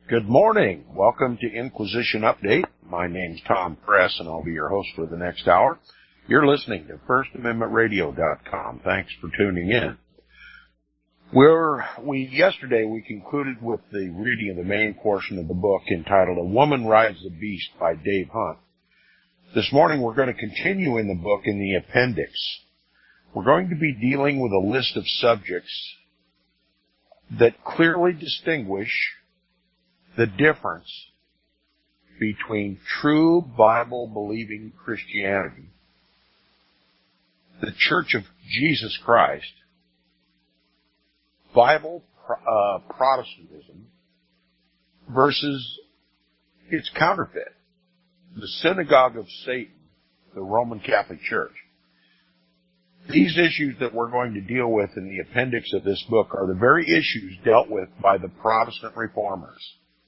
Good morning. Welcome to Inquisition Update. My name's Tom Press, and I'll be your host for the next hour. You're listening to FirstAmendmentRadio.com. Thanks for tuning in. Yesterday we concluded with the reading of the main portion of the book entitled A Woman Rides the Beast by Dave Hunt. This morning we're going to continue in the book in the appendix. We're going to be dealing with a list of subjects that clearly distinguish the difference between true Bible-believing Christianity, the Church of Jesus Christ, Bible Protestantism, versus its counterfeit, the synagogue of Satan, the Roman Catholic Church. These issues that we're going to deal with in the appendix of this book are the very issues dealt with by the Protestant reformers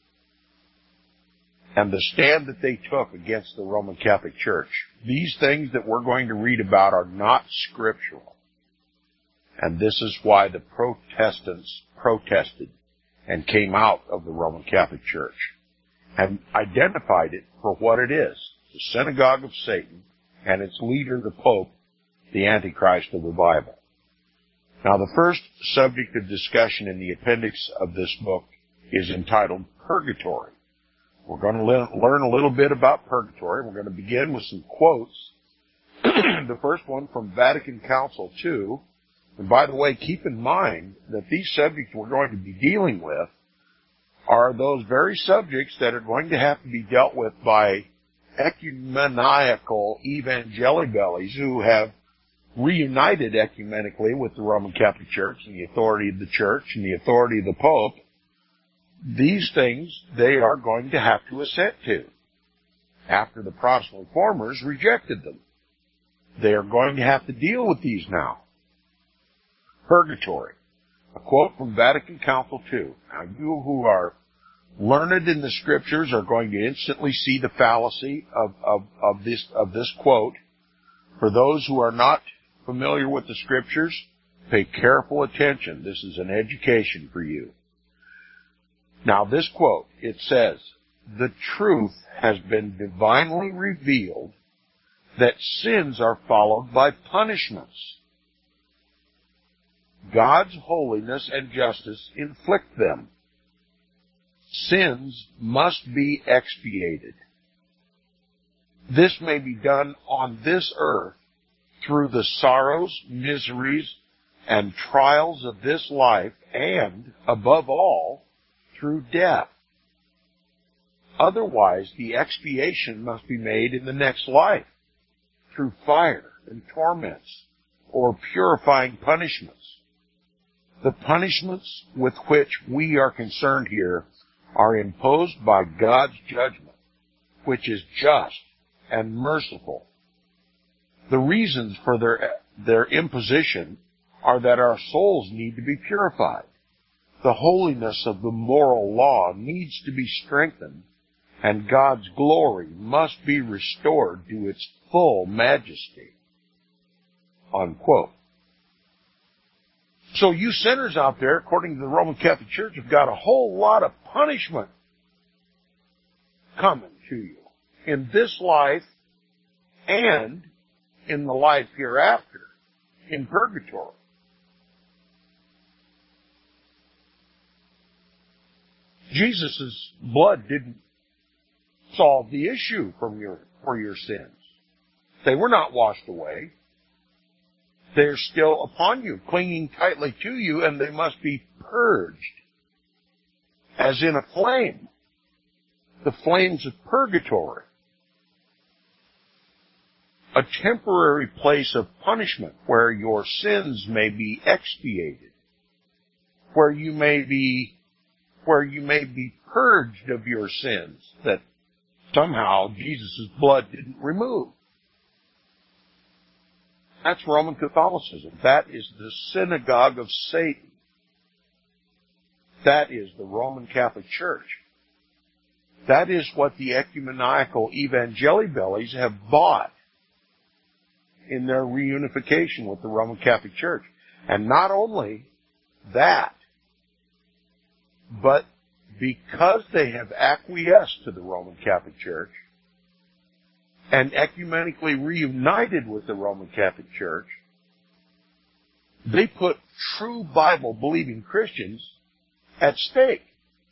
and the stand that they took against the Roman Catholic Church. These things that we're going to read about are not scriptural. And this is why the Protestants protested and came out of the Roman Catholic Church and identified it for what it is, the synagogue of Satan and its leader, the Pope, the Antichrist of the Bible. Now, the first subject of discussion in the appendix of this book is entitled Purgatory. We're going to learn a little bit about purgatory. We're going to begin with some quotes. The first one from Vatican Council II. And by the way, keep in mind that these subjects we're going to be dealing with are those very subjects that are going to have to be dealt with by ecumenical evangelibellies who have reunited ecumenically with the Roman Catholic Church and the authority of the Church and the authority of the Pope. These things they are going to have to assent to after the Protestant reformers rejected them. They are going to have to deal with these now. Purgatory. A quote from Vatican Council II. Now, you who are learned in the scriptures are going to instantly see the fallacy of this quote. For those who are not familiar with the scriptures, pay careful attention. This is an education for you. Now, this quote, it says, "The truth has been divinely revealed that sins are followed by punishments. God's holiness and justice inflict them. Sins must be expiated. This may be done on this earth through the sorrows, miseries, and trials of this life, and, above all, through death. Otherwise, the expiation must be made in the next life, through fire and torments, or purifying punishments. The punishments with which we are concerned here are imposed by God's judgment, which is just and merciful. The reasons for their imposition are that our souls need to be purified. The holiness of the moral law needs to be strengthened, and God's glory must be restored to its full majesty." Unquote. So you sinners out there, according to the Roman Catholic Church, have got a whole lot of punishment coming to you in this life and in the life hereafter, in purgatory. Jesus' blood didn't solve the issue for your sins. They were not washed away. They're still upon you, clinging tightly to you, and they must be purged, as in a flame, the flames of purgatory, a temporary place of punishment where your sins may be expiated, where you may be purged of your sins that somehow Jesus' blood didn't remove. That's Roman Catholicism. That is the synagogue of Satan. That is the Roman Catholic Church. That is what the ecumenical evangelibellies have bought in their reunification with the Roman Catholic Church. And not only that, but because they have acquiesced to the Roman Catholic Church and ecumenically reunited with the Roman Catholic Church, they put true Bible-believing Christians at stake.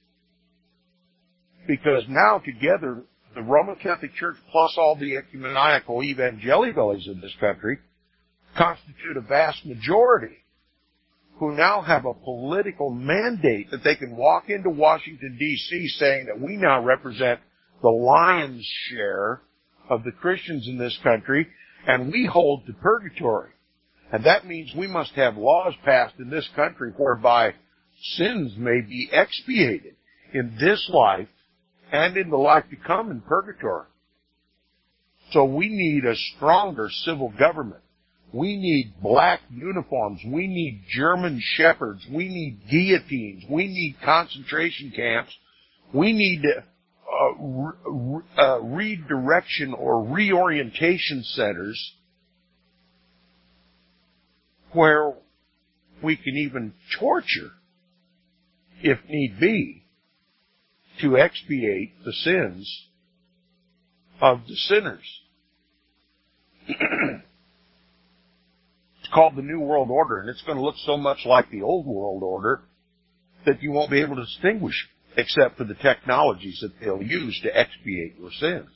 Because now together, the Roman Catholic Church plus all the ecumenical evangelicals in this country constitute a vast majority who now have a political mandate that they can walk into Washington, D.C. saying that we now represent the lion's share of the Christians in this country, and we hold to purgatory. And that means we must have laws passed in this country whereby sins may be expiated in this life and in the life to come in purgatory. So we need a stronger civil government. We need black uniforms. We need German shepherds. We need guillotines. We need concentration camps. We need redirection or reorientation centers where we can even torture, if need be, to expiate the sins of the sinners. It's called the New World Order, and it's going to look so much like the Old World Order that you won't be able to distinguish except for the technologies that they'll use to expiate your sins.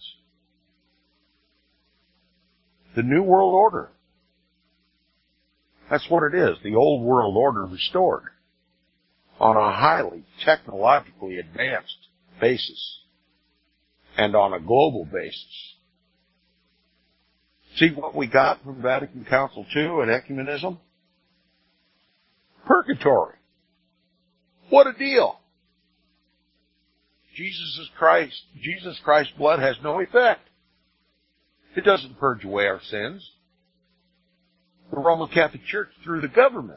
The New World Order. That's what it is, the Old World Order restored on a highly technologically advanced basis and on a global basis. See what we got from Vatican Council II and ecumenism? Purgatory. What a deal. Jesus Christ's blood has no effect. It doesn't purge away our sins. The Roman Catholic Church, through the government,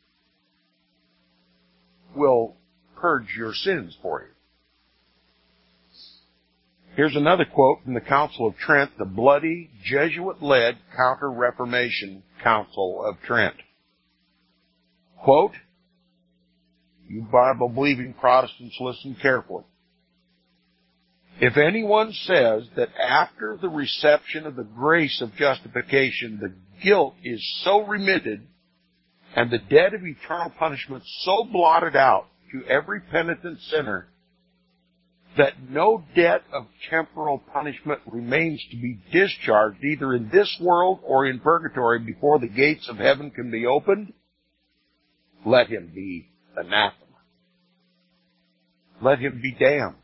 will purge your sins for you. Here's another quote from the Council of Trent, the bloody, Jesuit-led Counter-Reformation Council of Trent. Quote, you Bible-believing Protestants, listen carefully. If anyone says that after the reception of the grace of justification, the guilt is so remitted and the debt of eternal punishment so blotted out to every penitent sinner that no debt of temporal punishment remains to be discharged either in this world or in purgatory before the gates of heaven can be opened, let him be anathema. Let him be damned.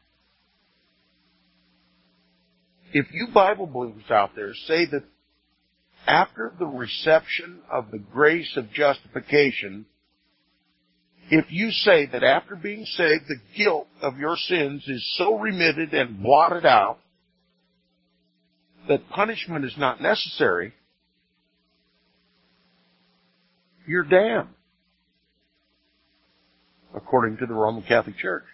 If you Bible believers out there say that after the reception of the grace of justification, if you say that after being saved, the guilt of your sins is so remitted and blotted out that punishment is not necessary, you're damned, according to the Roman Catholic Church.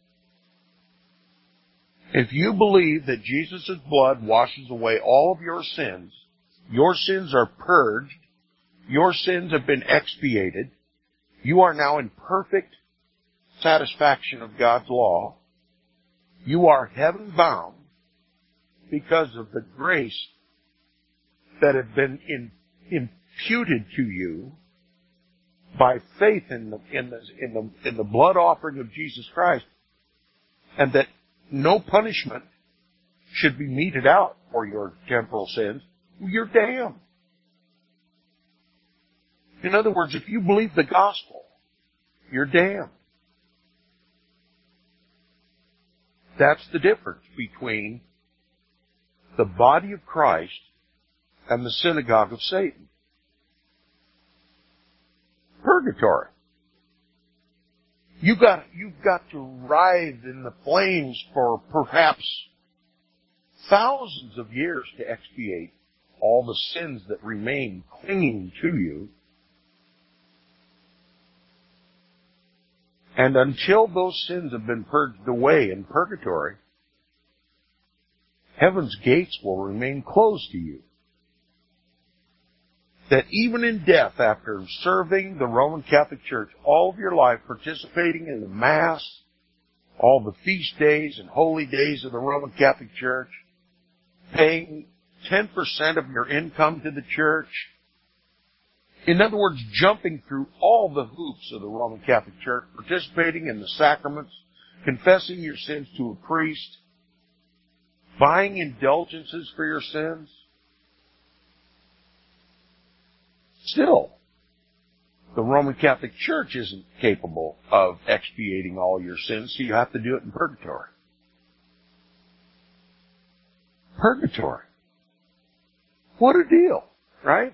If you believe that Jesus' blood washes away all of your sins are purged, your sins have been expiated, you are now in perfect satisfaction of God's law, you are heaven-bound because of the grace that had been imputed to you by faith in the blood offering of Jesus Christ, and that no punishment should be meted out for your temporal sins, you're damned. In other words, if you believe the gospel, you're damned. That's the difference between the body of Christ and the synagogue of Satan. Purgatory. You've got to writhe in the flames for perhaps thousands of years to expiate all the sins that remain clinging to you. And until those sins have been purged away in purgatory, heaven's gates will remain closed to you. That even in death, after serving the Roman Catholic Church all of your life, participating in the Mass, all the feast days and holy days of the Roman Catholic Church, paying 10% of your income to the church. In other words, jumping through all the hoops of the Roman Catholic Church, participating in the sacraments, confessing your sins to a priest, buying indulgences for your sins. Still, the Roman Catholic Church isn't capable of expiating all your sins, so you have to do it in purgatory. Purgatory. What a deal, right?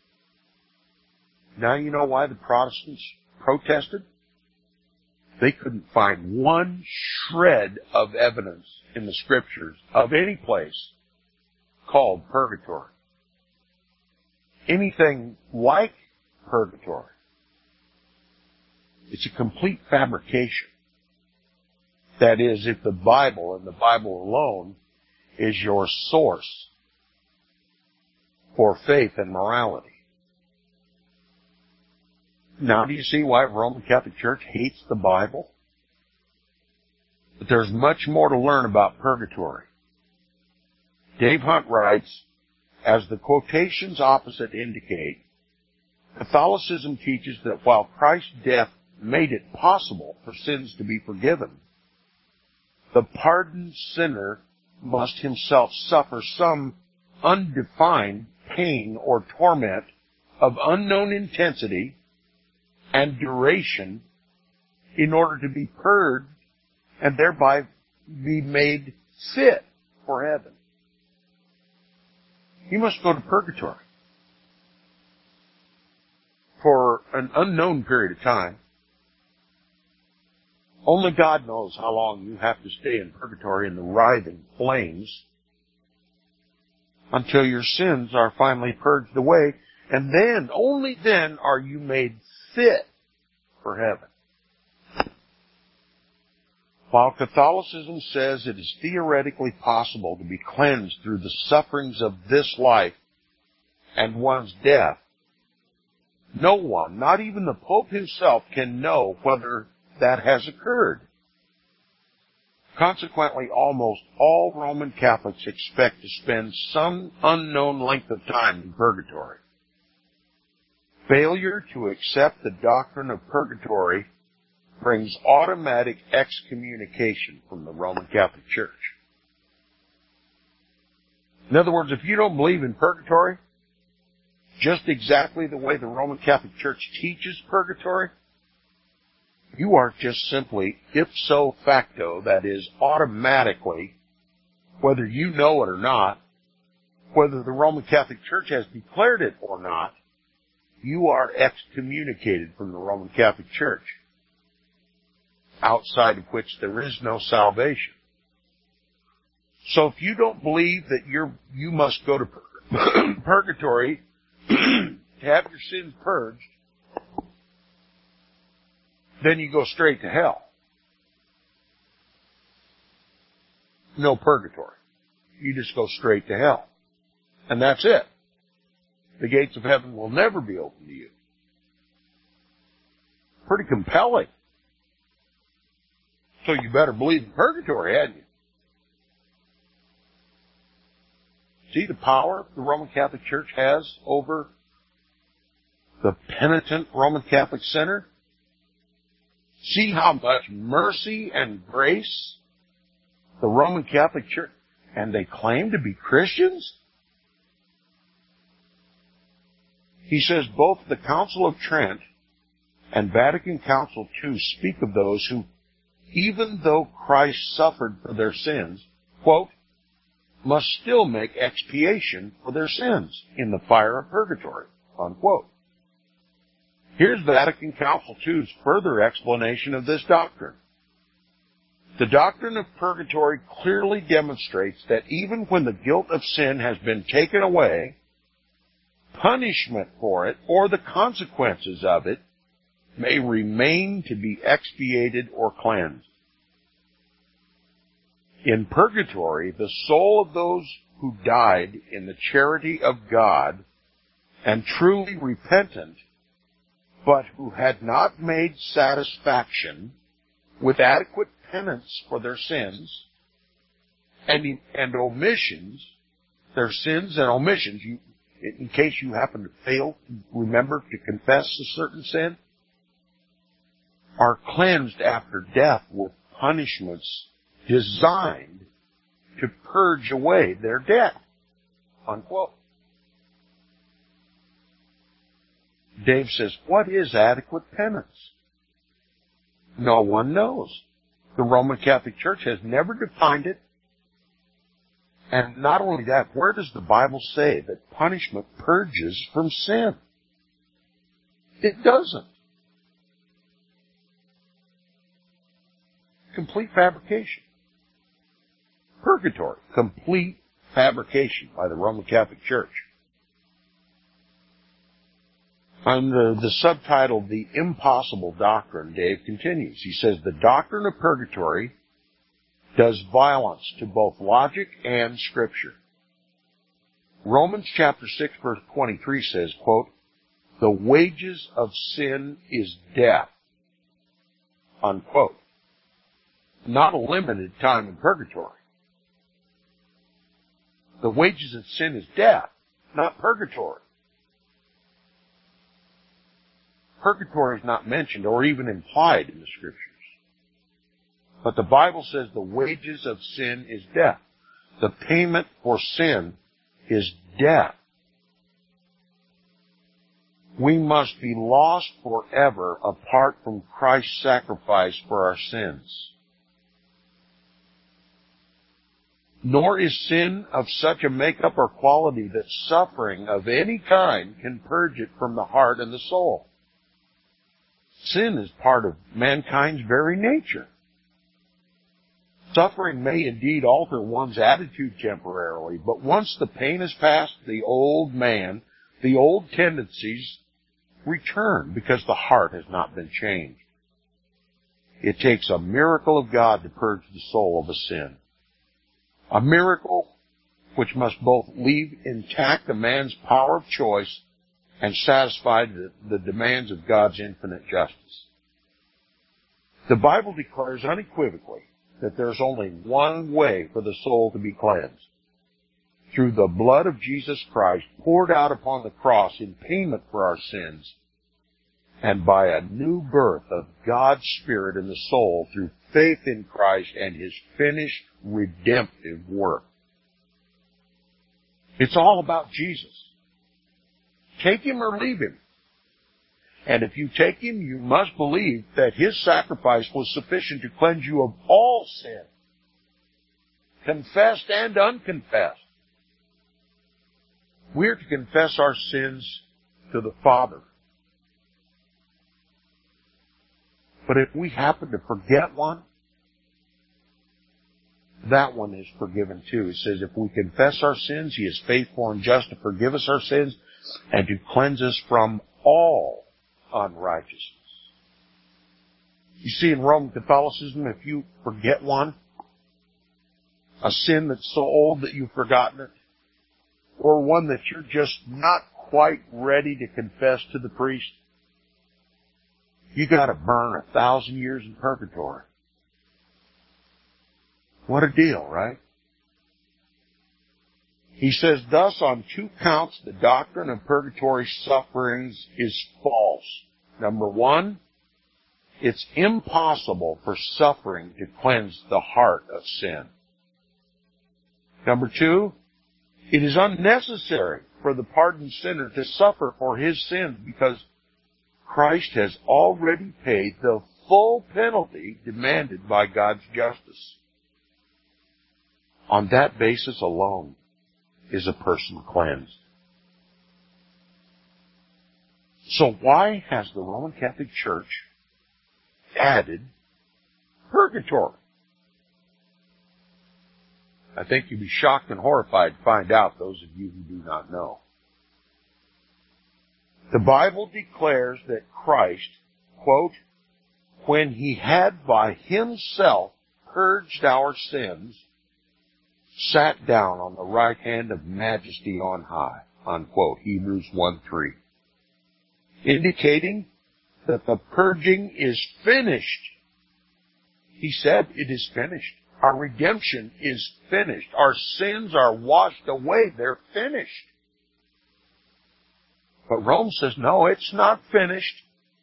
Now you know why the Protestants protested? They couldn't find one shred of evidence in the Scriptures of any place called purgatory. Anything like purgatory. It's a complete fabrication. That is, if the Bible and the Bible alone is your source for faith and morality. Now, do you see why the Roman Catholic Church hates the Bible? But there's much more to learn about purgatory. Dave Hunt writes, as the quotations opposite indicate, Catholicism teaches that while Christ's death made it possible for sins to be forgiven, the pardoned sinner must himself suffer some undefined pain or torment of unknown intensity and duration in order to be purged and thereby be made fit for heaven. You must go to purgatory for an unknown period of time. Only God knows how long you have to stay in purgatory in the writhing flames until your sins are finally purged away, and then, only then, are you made fit for heaven. While Catholicism says it is theoretically possible to be cleansed through the sufferings of this life and one's death, no one, not even the Pope himself, can know whether that has occurred. Consequently, almost all Roman Catholics expect to spend some unknown length of time in purgatory. Failure to accept the doctrine of purgatory brings automatic excommunication from the Roman Catholic Church. In other words, if you don't believe in purgatory, just exactly the way the Roman Catholic Church teaches purgatory, you are just simply ipso facto, that is, automatically, whether you know it or not, whether the Roman Catholic Church has declared it or not, you are excommunicated from the Roman Catholic Church, outside of which there is no salvation. So if you don't believe that you must go to purgatory to have your sins purged, then you go straight to hell. No purgatory. You just go straight to hell. And that's it. The gates of heaven will never be open to you. Pretty compelling. So you better believe in purgatory, hadn't you? See the power the Roman Catholic Church has over the penitent Roman Catholic sinner? See how much mercy and grace the Roman Catholic Church, and they claim to be Christians? He says both the Council of Trent and Vatican Council II speak of those who, even though Christ suffered for their sins, quote, must still make expiation for their sins in the fire of purgatory, unquote. Here's Vatican Council II's further explanation of this doctrine. The doctrine of purgatory clearly demonstrates that even when the guilt of sin has been taken away, punishment for it or the consequences of it may remain to be expiated or cleansed. In purgatory, the soul of those who died in the charity of God and truly repentant, but who had not made satisfaction with adequate penance for their sins and omissions, their sins and omissions. In case you happen to fail to remember to confess a certain sin, are cleansed after death with punishments designed to purge away their debt. Unquote. Dave says, what is adequate penance? No one knows. The Roman Catholic Church has never defined it. And not only that, where does the Bible say that punishment purges from sin? It doesn't. Complete fabrication. Purgatory. Complete fabrication by the Roman Catholic Church. On the subtitle, The Impossible Doctrine, Dave continues. He says, the doctrine of purgatory does violence to both logic and Scripture. Romans chapter 6, verse 23 says, quote, the wages of sin is death, unquote. Not a limited time in purgatory. The wages of sin is death, not purgatory. Purgatory is not mentioned or even implied in the Scriptures. But the Bible says the wages of sin is death. The payment for sin is death. We must be lost forever apart from Christ's sacrifice for our sins. Nor is sin of such a makeup or quality that suffering of any kind can purge it from the heart and the soul. Sin is part of mankind's very nature. Suffering may indeed alter one's attitude temporarily, but once the pain is past, the old man, the old tendencies return because the heart has not been changed. It takes a miracle of God to purge the soul of a sin. A miracle which must both leave intact a man's power of choice and satisfy the demands of God's infinite justice. The Bible declares unequivocally that there's only one way for the soul to be cleansed. Through the blood of Jesus Christ poured out upon the cross in payment for our sins, and by a new birth of God's Spirit in the soul through faith in Christ and His finished redemptive work. It's all about Jesus. Take Him or leave Him. And if you take Him, you must believe that His sacrifice was sufficient to cleanse you of all sin, confessed and unconfessed. We're to confess our sins to the Father. But if we happen to forget one, that one is forgiven too. It says if we confess our sins, He is faithful and just to forgive us our sins and to cleanse us from all unrighteousness. You see, in Roman Catholicism, if you forget one, a sin that's so old that you've forgotten it, or one that you're just not quite ready to confess to the priest, you gotta burn 1,000 years in purgatory. What a deal, right? He says, thus on two counts the doctrine of purgatory sufferings is false. Number one, it's impossible for suffering to cleanse the heart of sin. Number two, it is unnecessary for the pardoned sinner to suffer for his sins because Christ has already paid the full penalty demanded by God's justice. On that basis alone is a person cleansed. So why has the Roman Catholic Church added purgatory? I think you'd be shocked and horrified to find out, those of you who do not know. The Bible declares that Christ, quote, when He had by Himself purged our sins, sat down on the right hand of majesty on high, unquote, Hebrews 1:3, indicating that the purging is finished. He said, it is finished. Our redemption is finished. Our sins are washed away. They're finished. But Rome says, no, it's not finished.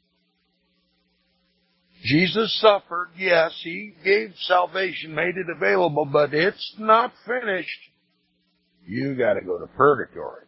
Jesus suffered, yes, He gave salvation, made it available, but it's not finished. You gotta go to purgatory.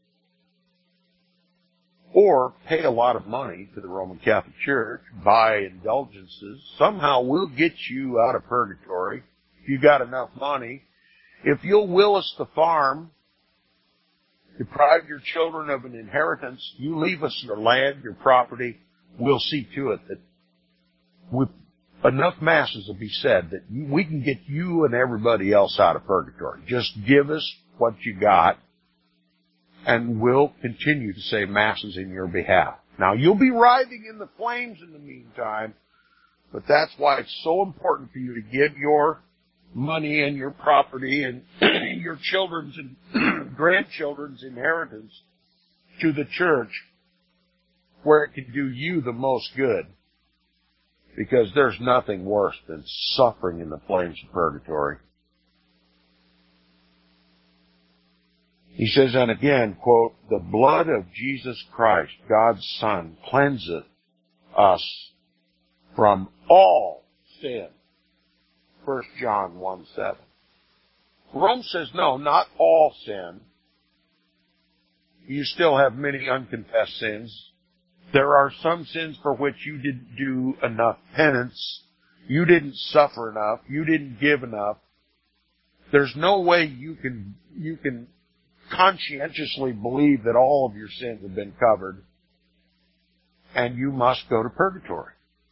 Or pay a lot of money to the Roman Catholic Church, buy indulgences. Somehow we'll get you out of purgatory if you got enough money. If you'll will us the farm, deprive your children of an inheritance, you leave us your land, your property, we'll see to it that with enough masses will be said that we can get you and everybody else out of purgatory. Just give us what you got, and we'll continue to say masses in your behalf. Now, you'll be writhing in the flames in the meantime, but that's why it's so important for you to give your money and your property and your children's and grandchildren's inheritance to the church where it can do you the most good. Because there's nothing worse than suffering in the flames of purgatory. He says, and again, quote, the blood of Jesus Christ, God's Son, cleanseth us from all sin. 1 John 1:7. Rome says, no, not all sin. You still have many unconfessed sins. There are some sins for which you didn't do enough penance. You didn't suffer enough. You didn't give enough. There's no way you can conscientiously believe that all of your sins have been covered, and you must go to purgatory.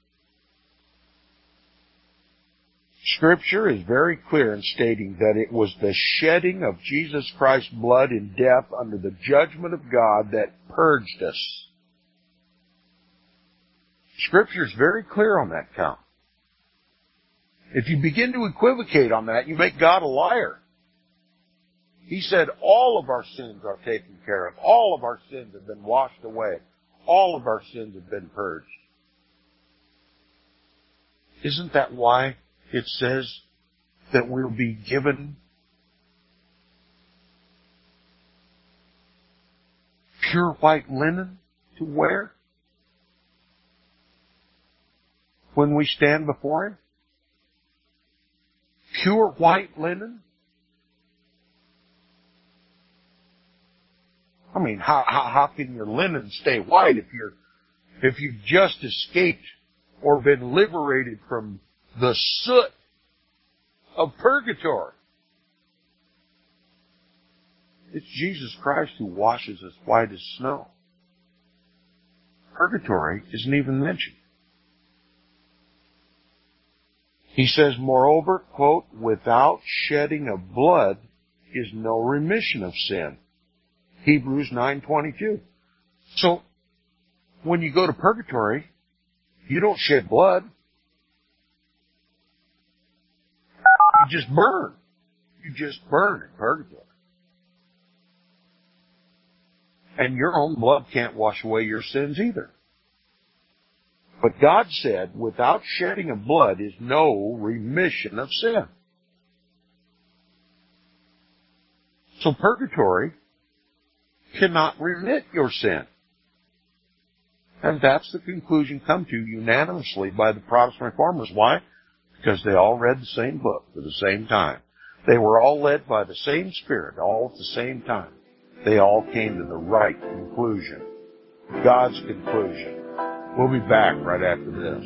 Scripture is very clear in stating that it was the shedding of Jesus Christ's blood in death under the judgment of God that purged us. Scripture is very clear on that count. If you begin to equivocate on that, you make God a liar. He said all of our sins are taken care of. All of our sins have been washed away. All of our sins have been purged. Isn't that why it says that we'll be given pure white linen to wear when we stand before Him? Pure white linen? I mean, how can your linen stay white if you've just escaped or been liberated from the soot of purgatory? It's Jesus Christ who washes us white as snow. Purgatory isn't even mentioned. He says, moreover, quote, without shedding of blood is no remission of sin. Hebrews 9:22. So, when you go to purgatory, you don't shed blood. You just burn. You just burn in purgatory. And your own blood can't wash away your sins either. But God said, without shedding of blood is no remission of sin. So purgatory cannot remit your sin. And that's the conclusion come to unanimously by the Protestant Reformers. Why? Because they all read the same book at the same time. They were all led by the same Spirit, all at the same time. They all came to the right conclusion. God's conclusion. We'll be back right after this.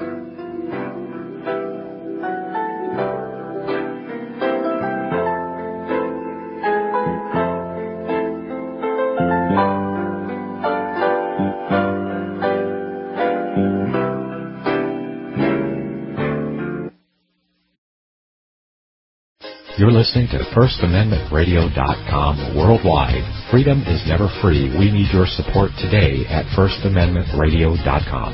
You're listening to FirstAmendmentRadio.com worldwide. Freedom is never free. We need your support today at FirstAmendmentRadio.com.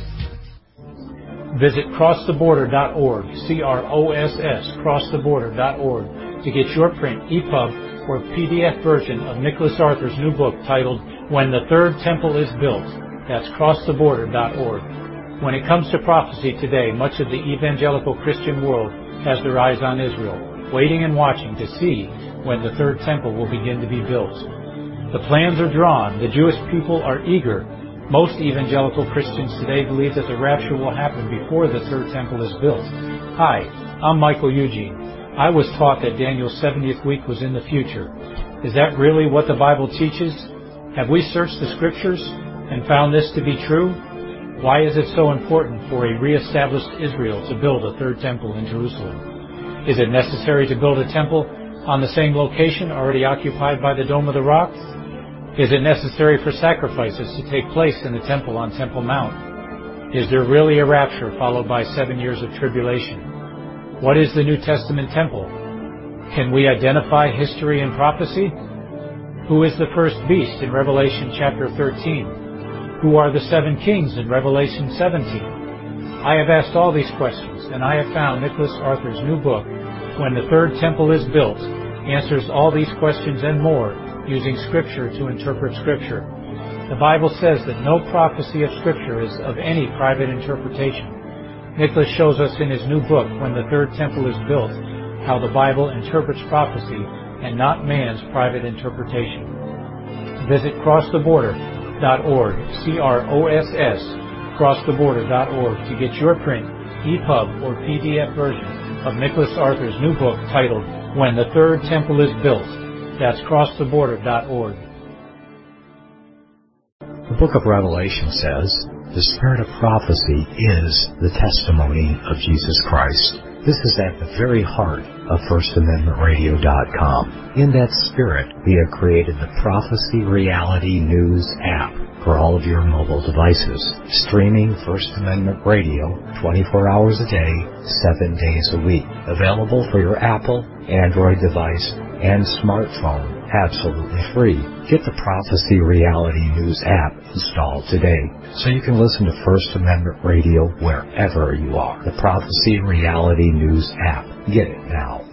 Visit CrossTheBorder.org, CROSS, CrossTheBorder.org, to get your print, EPUB, or PDF version of Nicholas Arthur's new book titled When the Third Temple is Built. That's CrossTheBorder.org. When it comes to prophecy today, much of the evangelical Christian world has their eyes on Israel, waiting and watching to see when the third temple will begin to be built. The plans are drawn. The Jewish people are eager. Most evangelical Christians today believe that the rapture will happen before the third temple is built. Hi, I'm Michael Eugene. I was taught that Daniel's 70th week was in the future. Is that really what the Bible teaches? Have we searched the Scriptures and found this to be true? Why is it so important for a reestablished Israel to build a third temple in Jerusalem? Is it necessary to build a temple on the same location already occupied by the Dome of the Rock? Is it necessary for sacrifices to take place in the temple on Temple Mount? Is there really a rapture followed by 7 years of tribulation? What is the New Testament temple? Can we identify history and prophecy? Who is the first beast in Revelation chapter 13? Who are the 7 kings in Revelation 17? I have asked all these questions, and I have found Nicholas Arthur's new book, When the Third Temple is Built, answers all these questions and more using Scripture to interpret Scripture. The Bible says that no prophecy of Scripture is of any private interpretation. Nicholas shows us in his new book, When the Third Temple is Built, how the Bible interprets prophecy and not man's private interpretation. Visit crosstheborder.org, C-R-O-S-S, crosstheborder.org to get your print, EPUB, or PDF version of Nicholas Arthur's new book titled, When the Third Temple is Built. That's crosstheborder.org. The book of Revelation says, the spirit of prophecy is the testimony of Jesus Christ. This is at the very heart of FirstAmendmentRadio.com. In that spirit, we have created the Prophecy Reality News app for all of your mobile devices, streaming First Amendment Radio 24 hours a day, 7 days a week. Available for your Apple, Android device, and smartphone, absolutely free. Get the Prophecy Reality News app installed today so you can listen to First Amendment Radio wherever you are. The Prophecy Reality News app. Get it now.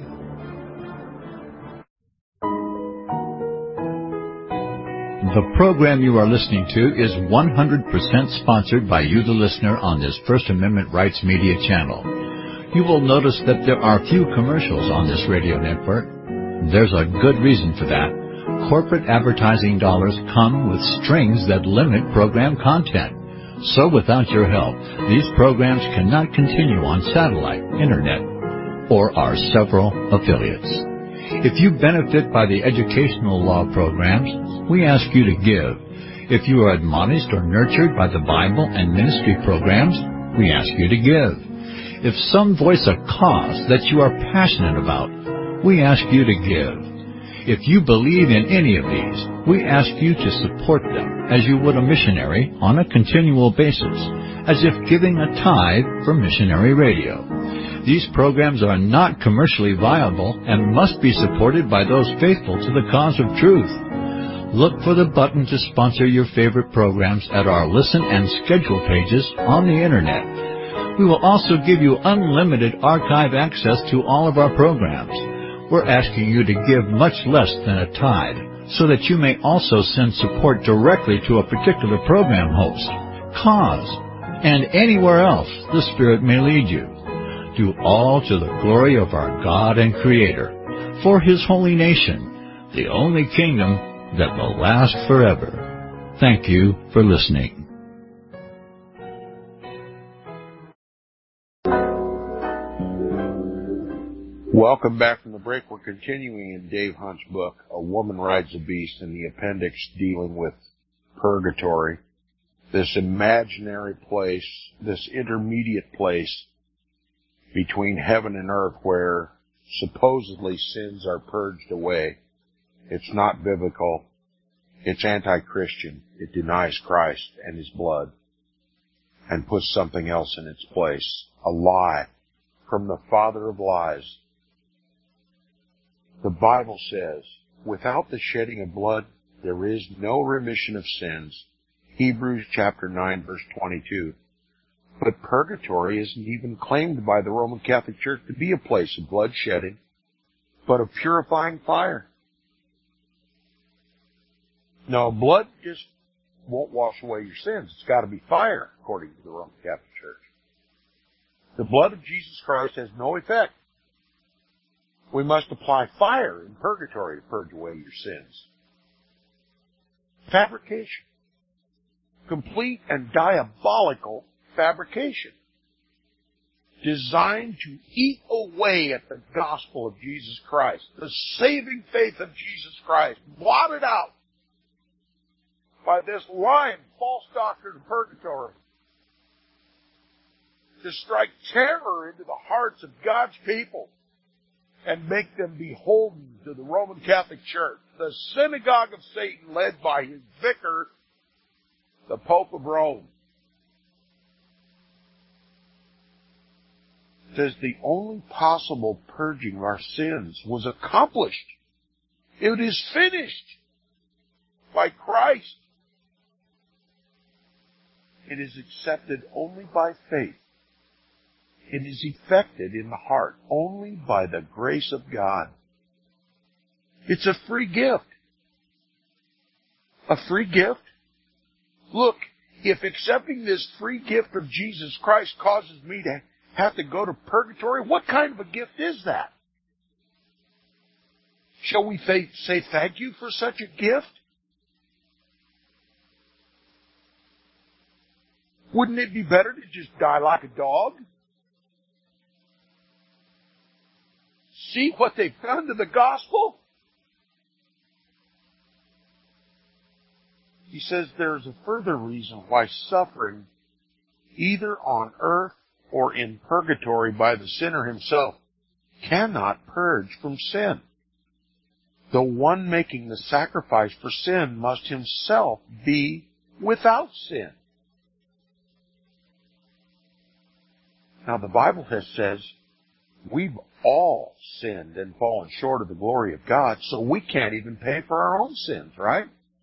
The program you are listening to is 100% sponsored by you, the listener, on this First Amendment Rights Media channel. You will notice that there are few commercials on this radio network. There's a good reason for that. Corporate advertising dollars come with strings that limit program content. So without your help, these programs cannot continue on satellite, internet, or our several affiliates. If you benefit by the educational law programs, we ask you to give. If you are admonished or nurtured by the Bible and ministry programs, we ask you to give. If some voice a cause that you are passionate about, we ask you to give. If you believe in any of these, we ask you to support them as you would a missionary on a continual basis, as if giving a tithe for missionary radio. These programs are not commercially viable and must be supported by those faithful to the cause of truth. Look for the button to sponsor your favorite programs at our listen and schedule pages on the Internet. We will also give you unlimited archive access to all of our programs. We're asking you to give much less than a tithe, so that you may also send support directly to a particular program host, cause, and anywhere else the Spirit may lead you. Do all to the glory of our God and Creator, for His holy nation, the only kingdom that will last forever. Thank you for listening. Welcome back from the break. We're continuing in Dave Hunt's book, A Woman Rides a Beast, in the appendix dealing with purgatory, this imaginary place, this intermediate place between heaven and earth where supposedly sins are purged away. It's not biblical. It's anti-Christian. It denies Christ and His blood and puts something else in its place. A lie from the father of lies. The Bible says, without the shedding of blood, there is no remission of sins. Hebrews chapter 9, verse 22. But purgatory isn't even claimed by the Roman Catholic Church to be a place of blood shedding, but of purifying fire. No, blood just won't wash away your sins. It's got to be fire, according to the Roman Catholic Church. The blood of Jesus Christ has no effect. We must apply fire in purgatory to purge away your sins. Fabrication. Complete and diabolical fabrication. Designed to eat away at the gospel of Jesus Christ. The saving faith of Jesus Christ. Blotted out by this lying, false doctrine of purgatory. To strike terror into the hearts of God's people and make them beholden to the Roman Catholic Church, the synagogue of Satan led by his vicar, the Pope of Rome. It says the only possible purging of our sins was accomplished. It is finished by Christ. It is accepted only by faith. It is effected in the heart only by the grace of God. It's a free gift. A free gift? Look, if accepting this free gift of Jesus Christ causes me to have to go to purgatory, what kind of a gift is that? Shall we say thank you for such a gift? Wouldn't it be better to just die like a dog? See what they've done to the gospel? He says there's a further reason why suffering, either on earth or in purgatory by the sinner himself, cannot purge from sin. The one making the sacrifice for sin must himself be without sin. Now the Bible says we've all sinned and fallen short of the glory of God, so we can't even pay for our own sins, right?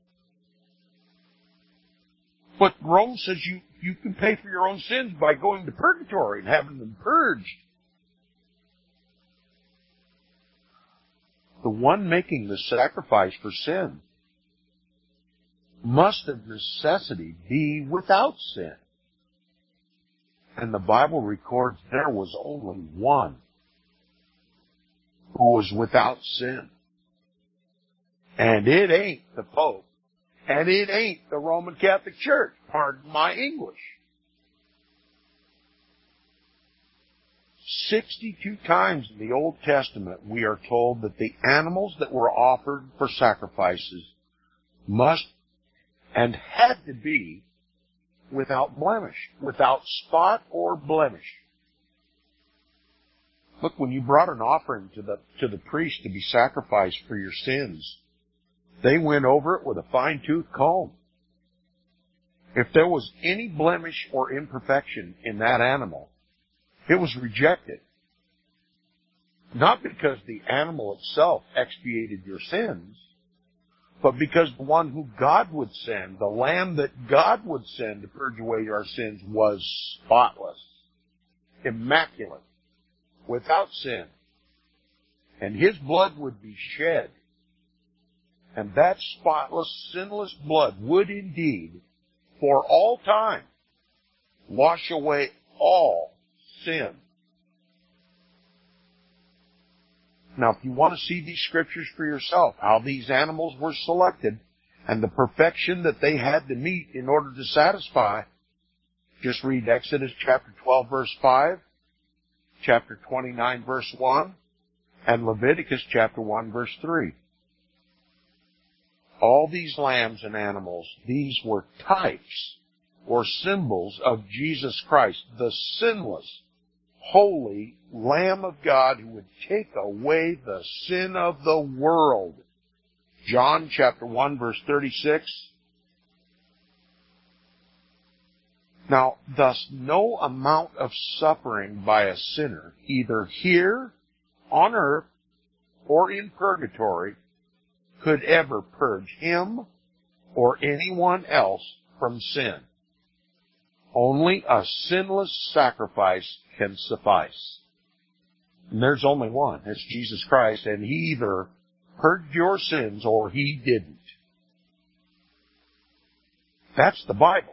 But Rome says you can pay for your own sins by going to purgatory and having them purged. The one making the sacrifice for sin must of necessity be without sin. And the Bible records there was only one who was without sin. And it ain't the Pope. And it ain't the Roman Catholic Church. Pardon my English. 62 times in the Old Testament we are told that the animals that were offered for sacrifices must and had to be without blemish, without spot or blemish. Look, when you brought an offering to the priest to be sacrificed for your sins, they went over it with a fine-tooth comb. If there was any blemish or imperfection in that animal, it was rejected. Not because the animal itself expiated your sins, but because the one who God would send, the lamb that God would send to purge away our sins, was spotless, immaculate, without sin. And his blood would be shed. And that spotless, sinless blood would indeed, for all time, wash away all sin. Now, if you want to see these scriptures for yourself, how these animals were selected, and the perfection that they had to meet in order to satisfy, just read Exodus chapter 12, verse 5, chapter 29, verse 1, and Leviticus chapter 1, verse 3. All these lambs and animals, these were types or symbols of Jesus Christ, the sinless, holy Lamb of God who would take away the sin of the world. John chapter 1 verse 36. Now, thus no amount of suffering by a sinner, either here on earth or in purgatory, could ever purge him or anyone else from sin. Only a sinless sacrifice can suffice. And there's only one. It's Jesus Christ, and he either purged your sins or he didn't. That's the Bible.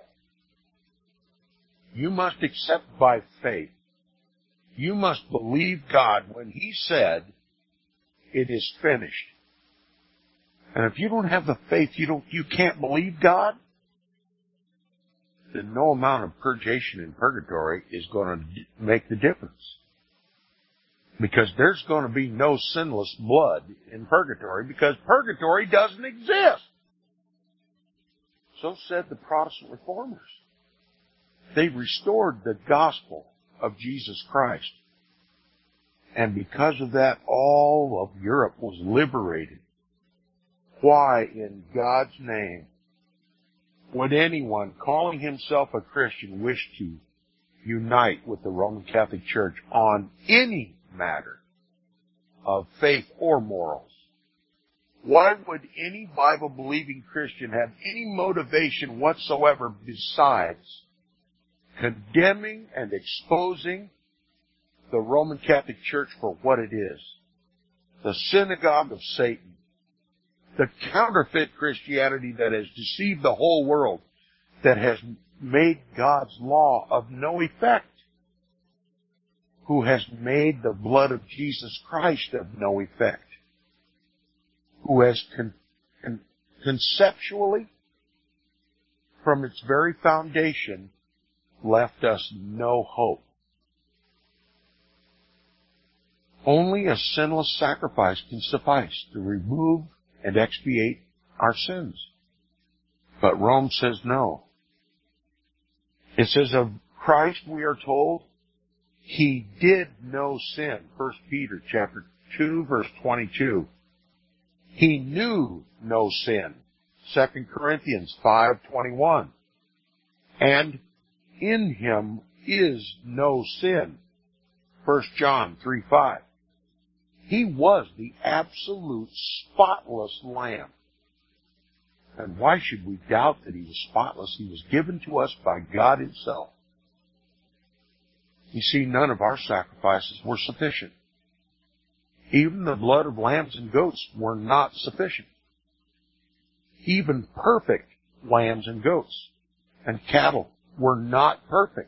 You must accept by faith. You must believe God when He said, it is finished. And if you don't have the faith, you can't believe God, then no amount of purgation in purgatory is going to make the difference. Because there's going to be no sinless blood in purgatory, because purgatory doesn't exist. So said the Protestant reformers. They restored the gospel of Jesus Christ. And because of that, all of Europe was liberated. Why in God's name would anyone calling himself a Christian wish to unite with the Roman Catholic Church on any matter of faith or morals? Why would any Bible-believing Christian have any motivation whatsoever besides condemning and exposing the Roman Catholic Church for what it is? The synagogue of Satan. The counterfeit Christianity that has deceived the whole world, that has made God's law of no effect, who has made the blood of Jesus Christ of no effect, who has conceptually, from its very foundation, left us no hope. Only a sinless sacrifice can suffice to remove and expiate our sins. But Rome says no. It says of Christ, we are told, He did no sin. 1 Peter chapter 2, verse 22. He knew no sin. 2 Corinthians 5:21. And in Him is no sin. 1 John 3:5. He was the absolute spotless Lamb. And why should we doubt that He was spotless? He was given to us by God Himself. You see, none of our sacrifices were sufficient. Even the blood of lambs and goats were not sufficient. Even perfect lambs and goats and cattle were not perfect.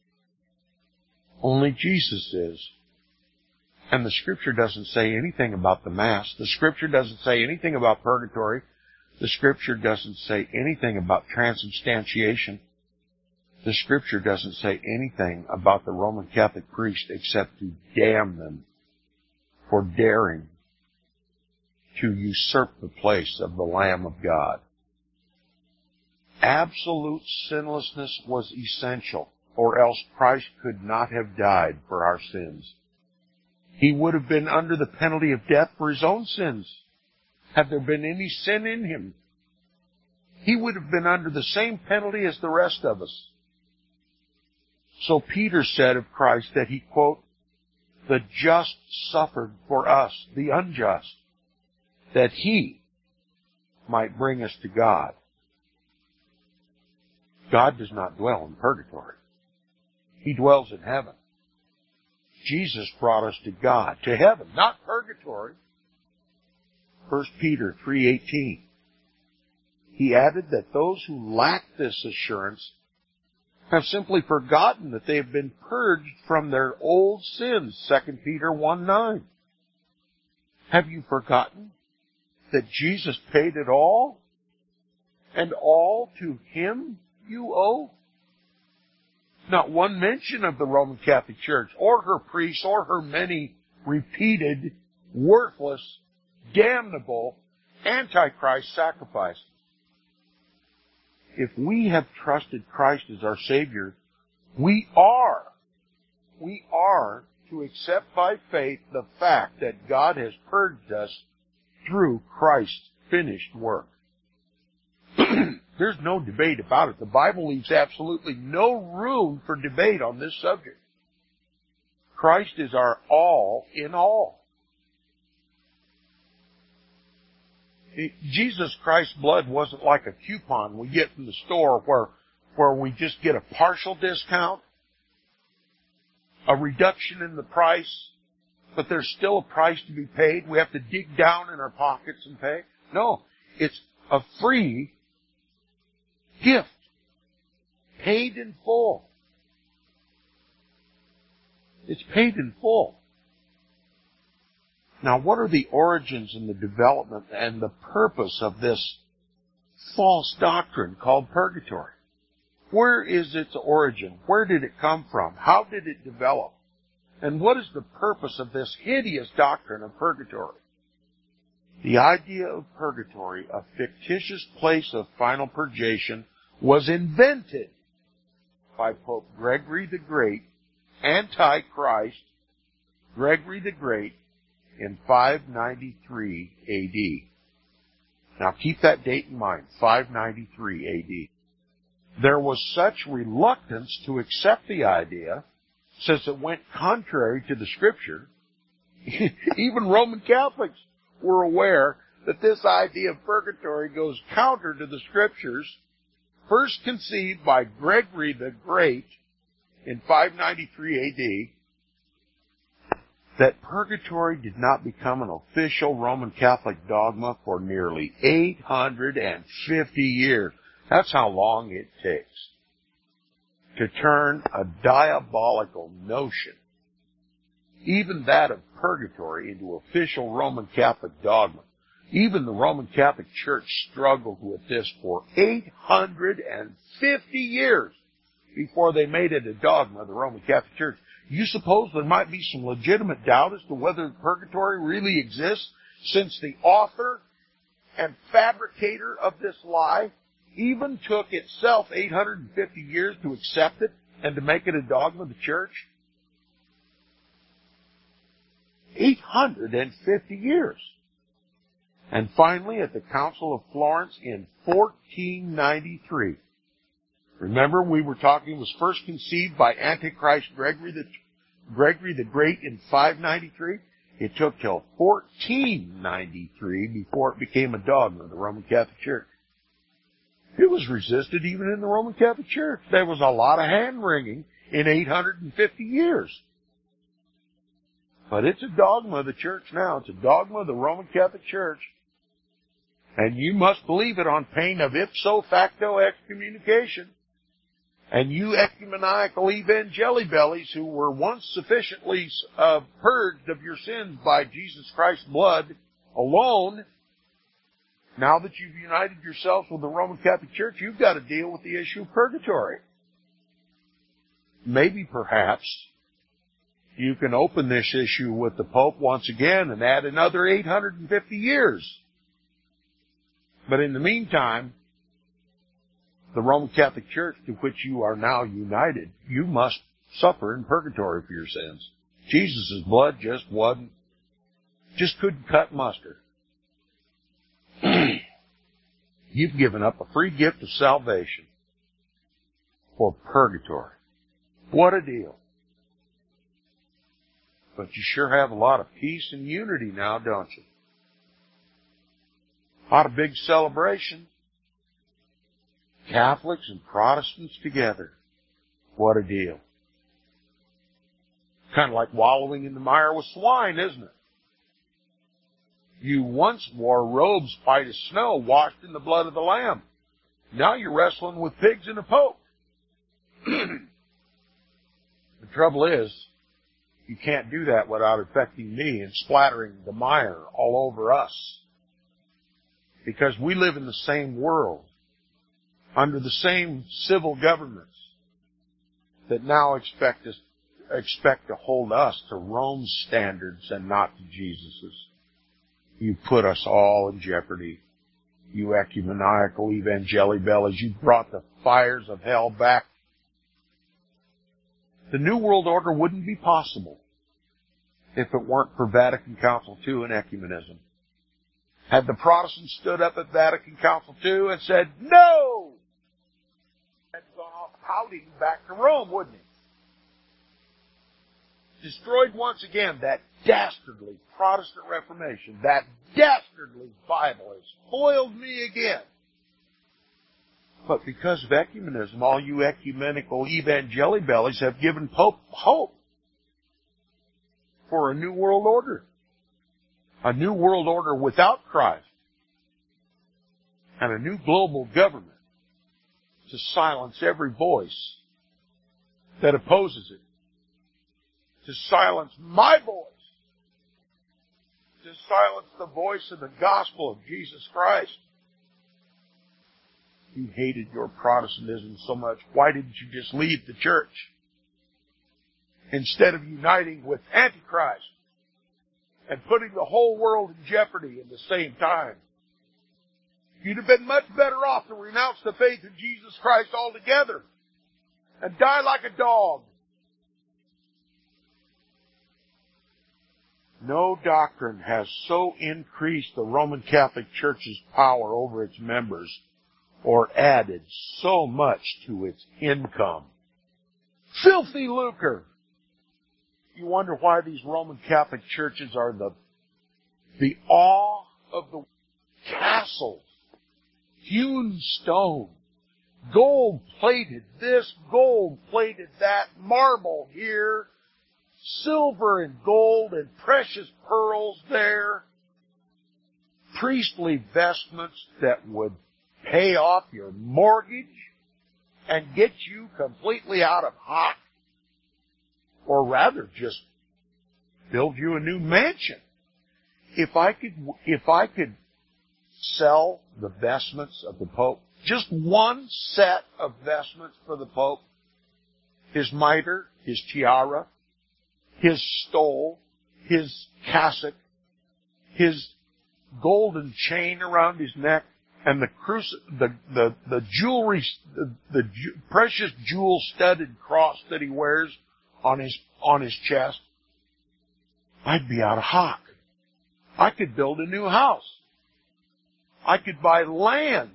Only Jesus is. And the Scripture doesn't say anything about the Mass. The Scripture doesn't say anything about purgatory. The Scripture doesn't say anything about transubstantiation. The Scripture doesn't say anything about the Roman Catholic priest except to damn them for daring to usurp the place of the Lamb of God. Absolute sinlessness was essential, or else Christ could not have died for our sins. He would have been under the penalty of death for His own sins. Had there been any sin in Him, He would have been under the same penalty as the rest of us. So Peter said of Christ that He, quote, the just suffered for us, the unjust, that He might bring us to God. God does not dwell in purgatory. He dwells in heaven. Jesus brought us to God, to heaven, not purgatory. 1 Peter 3:18. He added that those who lack this assurance have simply forgotten that they have been purged from their old sins. 2 Peter 1:9. Have you forgotten that Jesus paid it all? And all to Him you owe? Not one mention of the Roman Catholic Church, or her priests, or her many repeated, worthless, damnable, antichrist sacrifices. If we have trusted Christ as our Savior, we are to accept by faith the fact that God has purged us through Christ's finished work. There's no debate about it. The Bible leaves absolutely no room for debate on this subject. Christ is our all in all. Jesus Christ's blood wasn't like a coupon we get from the store where we just get a partial discount, a reduction in the price, but there's still a price to be paid. We have to dig down in our pockets and pay. No, it's a free gift paid in full. It's paid in full. Now, what are the origins and the development and the purpose of this false doctrine called purgatory? Where is its origin? Where did it come from? How did it develop? And what is the purpose of this hideous doctrine of purgatory? The idea of purgatory, a fictitious place of final purgation, was invented by Pope Gregory the Great, Antichrist Gregory the Great, in 593 A.D. Now keep that date in mind, 593 A.D. There was such reluctance to accept the idea, since it went contrary to the Scripture. Even Roman Catholics were aware that this idea of purgatory goes counter to the Scriptures, first conceived by Gregory the Great in 593 A.D., that purgatory did not become an official Roman Catholic dogma for nearly 850 years. That's how long it takes to turn a diabolical notion, even that of purgatory, into official Roman Catholic dogma. Even the Roman Catholic Church struggled with this for 850 years before they made it a dogma of the Roman Catholic Church. You suppose there might be some legitimate doubt as to whether purgatory really exists, since the author and fabricator of this lie even took itself 850 years to accept it and to make it a dogma of the church? 850 years. And finally, at the Council of Florence in 1493, remember, we were talking, it was first conceived by Antichrist Gregory the Great in 593. It took till 1493 before it became a dogma of the Roman Catholic Church. It was resisted even in the Roman Catholic Church. There was a lot of hand-wringing in 850 years. But it's a dogma of the Church now. It's a dogma of the Roman Catholic Church. And you must believe it on pain of ipso facto excommunication. And you ecumenical evangelibellies who were once sufficiently purged of your sins by Jesus Christ's blood alone, now that you've united yourselves with the Roman Catholic Church, you've got to deal with the issue of purgatory. Maybe, perhaps, you can open this issue with the Pope once again and add another 850 years. But in the meantime, the Roman Catholic Church, to which you are now united, you must suffer in purgatory for your sins. Jesus' blood just couldn't cut mustard. You've given up a free gift of salvation for purgatory. What a deal. But you sure have a lot of peace and unity now, don't you? A lot of big celebration. Catholics and Protestants together. What a deal. Kind of like wallowing in the mire with swine, isn't it? You once wore robes white as snow, washed in the blood of the Lamb. Now you're wrestling with pigs and a pope. The trouble is, you can't do that without affecting me and splattering the mire all over us. Because we live in the same world, under the same civil governments that now expect to hold us to Rome's standards and not to Jesus's. You put us all in jeopardy. You ecumenical evangelibellies, you brought the fires of hell back. The New World Order wouldn't be possible if it weren't for Vatican Council II and ecumenism. Had the Protestants stood up at Vatican Council II and said, no! Had gone off pouting back to Rome, wouldn't he? Destroyed once again that dastardly Protestant Reformation. That dastardly Bible has foiled me again. But because of ecumenism, all you ecumenical evangelibellies have given Pope hope for a new world order. A new world order without Christ. And a new global government to silence every voice that opposes it, to silence my voice, to silence the voice of the gospel of Jesus Christ. You hated your Protestantism so much, why didn't you just leave the church? Instead of uniting with Antichrist and putting the whole world in jeopardy at the same time. You'd have been much better off to renounce the faith of Jesus Christ altogether and die like a dog. No doctrine has so increased the Roman Catholic Church's power over its members or added so much to its income. Filthy lucre! You wonder why these Roman Catholic churches are the awe of the castles, hewn stone, gold-plated this, gold-plated that, marble here, silver and gold and precious pearls there, priestly vestments that would pay off your mortgage and get you completely out of hock, or rather just build you a new mansion. If I could sell the vestments of the Pope, just one set of vestments for the Pope, his mitre, his tiara, his stole, his cassock, his golden chain around his neck, and the jewelry, the precious jewel-studded cross that he wears on his chest, I'd be out of hock. I could build a new house. I could buy land.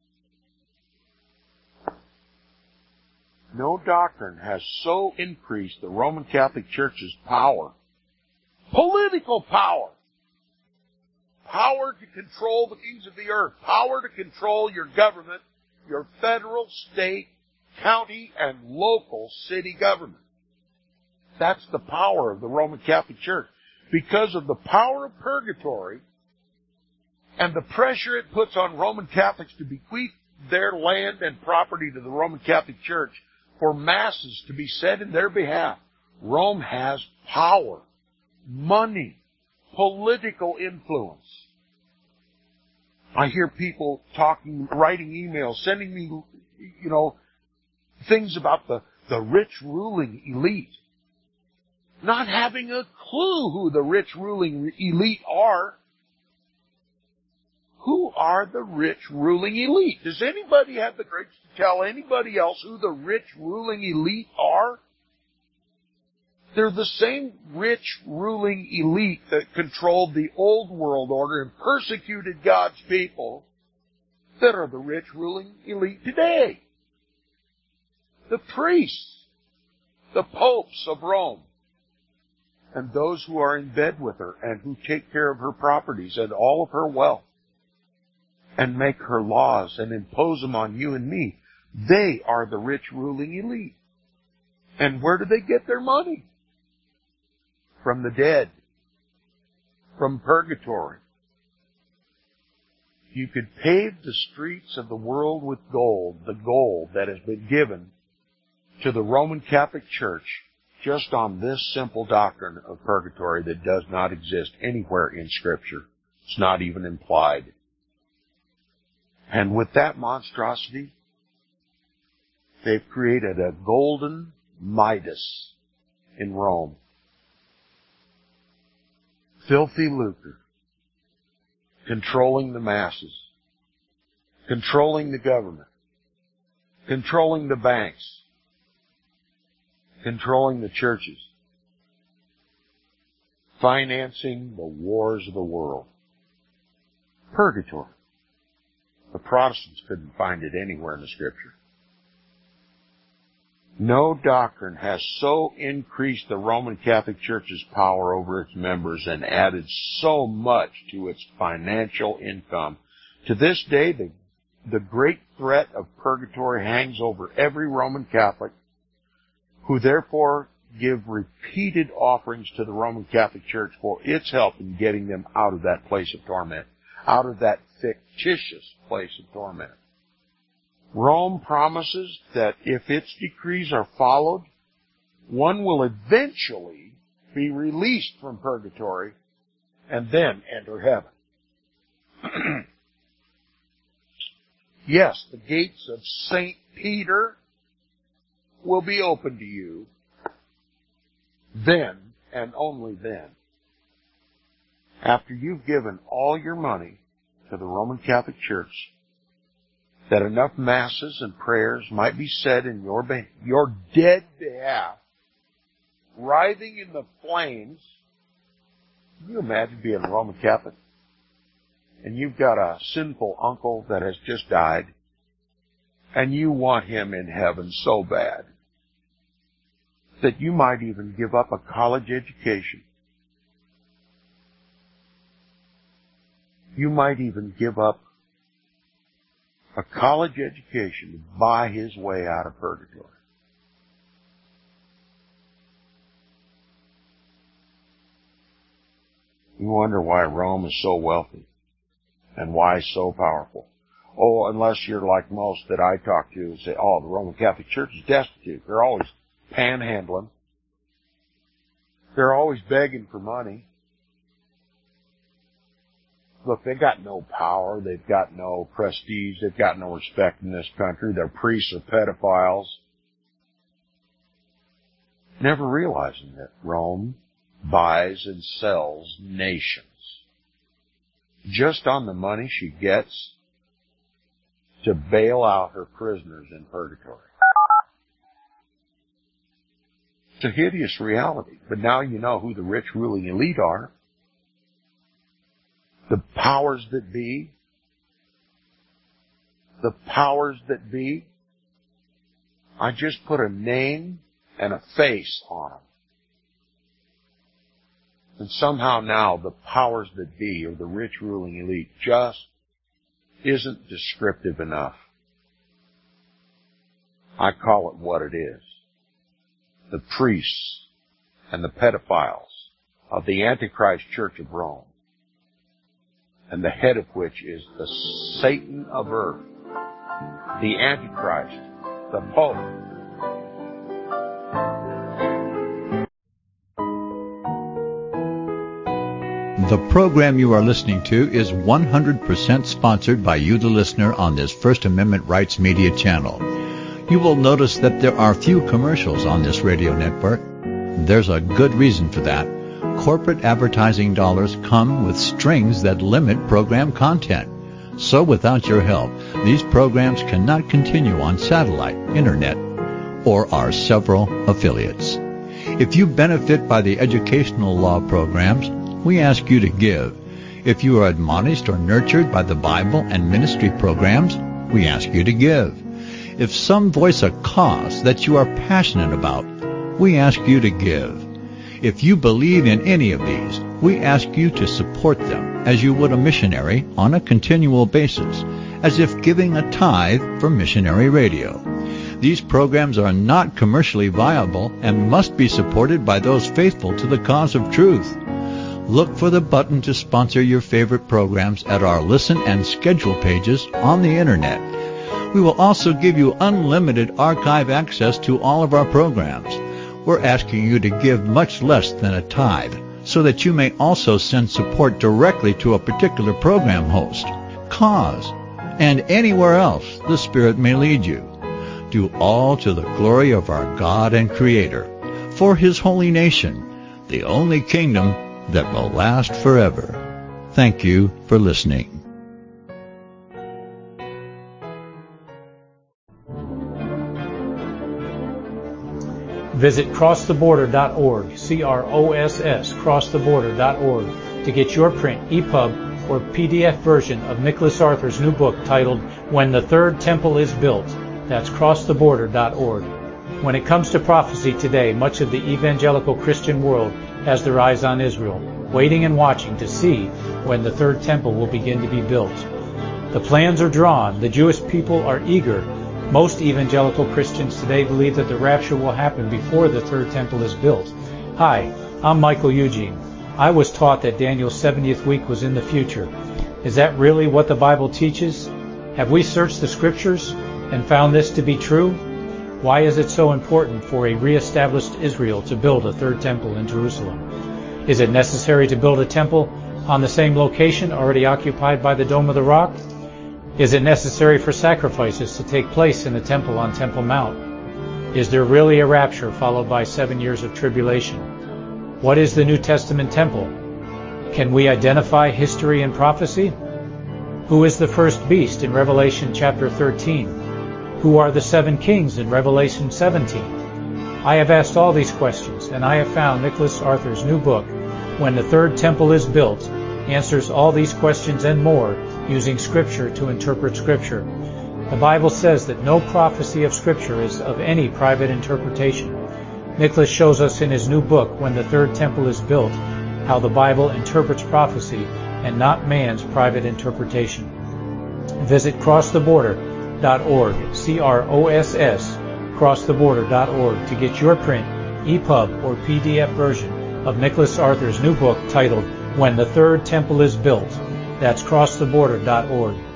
No doctrine has so increased the Roman Catholic Church's power, political power, power to control the kings of the earth, power to control your government, your federal, state, county, and local city government. That's the power of the Roman Catholic Church. Because of the power of purgatory and the pressure it puts on Roman Catholics to bequeath their land and property to the Roman Catholic Church for masses to be said in their behalf, Rome has power, money, political influence. I hear people talking, writing emails, sending me, things about the rich ruling elite. Not having a clue who the rich ruling elite are. Who are the rich ruling elite? Does anybody have the courage to tell anybody else who the rich ruling elite are? They're the same rich ruling elite that controlled the old world order and persecuted God's people that are the rich ruling elite today. The priests, the popes of Rome, and those who are in bed with her and who take care of her properties and all of her wealth and make her laws and impose them on you and me, they are the rich ruling elite. And where do they get their money? From the dead, from purgatory. You could pave the streets of the world with gold, the gold that has been given to the Roman Catholic Church just on this simple doctrine of purgatory that does not exist anywhere in Scripture. It's not even implied. And with that monstrosity, they've created a golden Midas in Rome. Filthy lucre, controlling the masses, controlling the government, controlling the banks, controlling the churches, financing the wars of the world. Purgatory. The Protestants couldn't find it anywhere in the Scripture. No doctrine has so increased the Roman Catholic Church's power over its members and added so much to its financial income. To this day, the great threat of purgatory hangs over every Roman Catholic, who therefore give repeated offerings to the Roman Catholic Church for its help in getting them out of that place of torment, out of that fictitious place of torment. Rome promises that if its decrees are followed, one will eventually be released from purgatory and then enter heaven. Yes, the gates of St. Peter will be open to you then and only then, after you've given all your money to the Roman Catholic Church, that enough masses and prayers might be said in your dead behalf, writhing in the flames. Can you imagine being a Roman Catholic? And you've got a sinful uncle that has just died, and you want him in heaven so bad that you might even give up a college education. You might even give up a college education to buy his way out of purgatory. You wonder why Rome is so wealthy and why so powerful. Oh, unless you're like most that I talk to and say, oh, the Roman Catholic Church is destitute. They're always panhandling. They're always begging for money. Look, they've got no power. They've got no prestige. They've got no respect in this country. Their priests are pedophiles. Never realizing that Rome buys and sells nations just on the money she gets to bail out her prisoners in purgatory. It's a hideous reality, but now you know who the rich ruling elite are. The powers that be. The powers that be. I just put a name and a face on them. And somehow now the powers that be, or the rich ruling elite, just isn't descriptive enough. I call it what it is. The priests and the pedophiles of the Antichrist Church of Rome, and the head of which is the Satan of earth, the Antichrist, the Pope. The program you are listening to is 100% sponsored by you, the listener, on this First Amendment Rights Media channel. You will notice that there are few commercials on this radio network. There's a good reason for that. Corporate advertising dollars come with strings that limit program content. So without your help, these programs cannot continue on satellite, internet, or our several affiliates. If you benefit by the educational law programs, we ask you to give. If you are admonished or nurtured by the Bible and ministry programs, we ask you to give. If some voice a cause that you are passionate about, we ask you to give. If you believe in any of these, we ask you to support them as you would a missionary on a continual basis, as if giving a tithe for missionary radio. These programs are not commercially viable and must be supported by those faithful to the cause of truth. Look for the button to sponsor your favorite programs at our listen and schedule pages on the Internet. We will also give you unlimited archive access to all of our programs. We're asking you to give much less than a tithe so that you may also send support directly to a particular program host, cause, and anywhere else the Spirit may lead you. Do all to the glory of our God and Creator, for His holy nation, the only kingdom that will last forever. Thank you for listening. Visit crosstheborder.org, CROSS, crosstheborder.org, to get your print, EPUB, or PDF version of Nicholas Arthur's new book titled When the Third Temple is Built. That's crosstheborder.org. When it comes to prophecy today, much of the evangelical Christian world has their eyes on Israel, waiting and watching to see when the third temple will begin to be built. The plans are drawn. The Jewish people are eager. Most evangelical Christians today believe that the rapture will happen before the third temple is built. Hi, I'm Michael Eugene. I was taught that Daniel's 70th week was in the future. Is that really what the Bible teaches? Have we searched the Scriptures? and found this to be true? Why is it so important for a re-established Israel to build a third temple in Jerusalem? Is it necessary to build a temple on the same location already occupied by the Dome of the Rock? Is it necessary for sacrifices to take place in the temple on Temple Mount? Is there really a rapture followed by 7 years of tribulation? What is the New Testament temple? Can we identify history and prophecy? Who is the first beast in Revelation chapter 13? Who are the 7 kings in Revelation 17? I have asked all these questions, and I have found Nicholas Arthur's new book, When the Third Temple is Built, answers all these questions and more using Scripture to interpret Scripture. The Bible says that no prophecy of Scripture is of any private interpretation. Nicholas shows us in his new book, When the Third Temple is Built, how the Bible interprets prophecy and not man's private interpretation. Visit crosstheborder.org, CROSS, crosstheborder.org, to get your print, EPUB, or PDF version of Nicholas Arthur's new book titled When the Third Temple is Built. That's crosstheborder.org.